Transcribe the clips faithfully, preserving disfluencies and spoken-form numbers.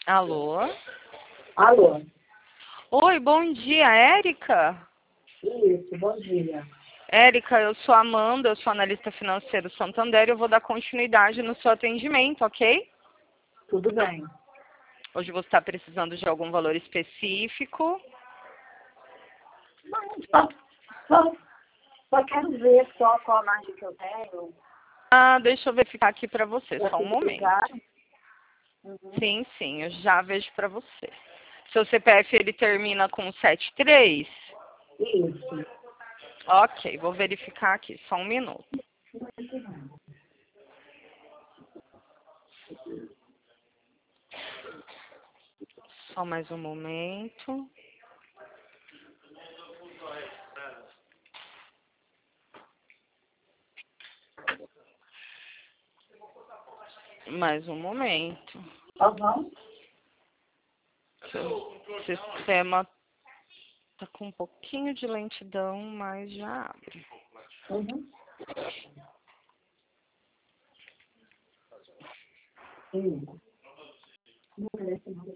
Alô? Alô? Oi, bom dia, Érica? Isso, bom dia. Érica, eu sou a Amanda, eu sou analista financeiro Santander e eu vou dar continuidade no seu atendimento, ok? Tudo bem. Hoje você está precisando de algum valor específico? Não, só, só, só quero ver só qual a margem que eu tenho. Ah, deixa eu verificar aqui para você, Para só um momento. ficar. Uhum. Sim, sim, eu já vejo para você. Seu C P F ele termina com sete três? Isso. Ok, vou verificar aqui, só um minuto. Só mais um momento. Mais um momento. Uhum. O sistema tá com um pouquinho de lentidão, mas já abre. Uhum. Isso. Não merece nada.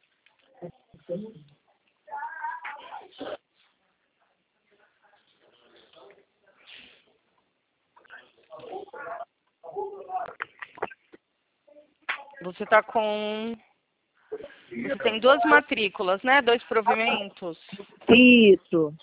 Você tá com... Você tem duas matrículas, né? Dois provimentos. Isso.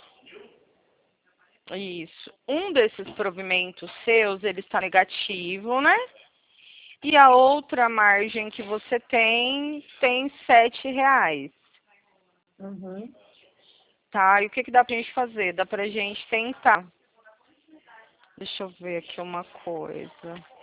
Isso. Um desses provimentos seus, ele está negativo, né? E a outra margem que você tem, tem sete reais. Uhum. Tá? E o que, que dá pra gente fazer? Dá pra gente tentar. Deixa eu ver aqui uma coisa.